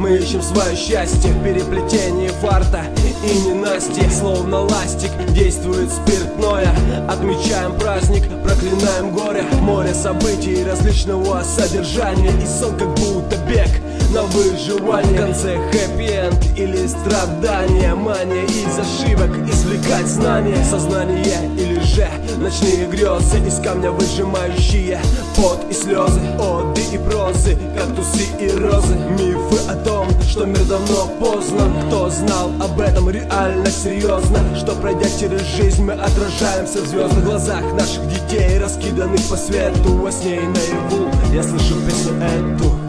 Мы ищем свое счастье в переплетении фарта и ненастья. Словно ластик действует спиртное. Отмечаем праздник, проклинаем горе. Море событий различного содержания. И сон как будто бег на выживание. В конце хэппи-энд или страдания. Мания из ошибок извлекать знания. Сознание или же ночные грезы, из камня выжимающие пот и слезы. Оды и прозы, кактусы и розы. Мифы о том, что мир давно познан. Кто знал об этом реально серьезно? Что пройдя через жизнь мы отражаемся в звездных глазах наших детей, раскиданных по свету во сне и наяву. Я слышу песню эту.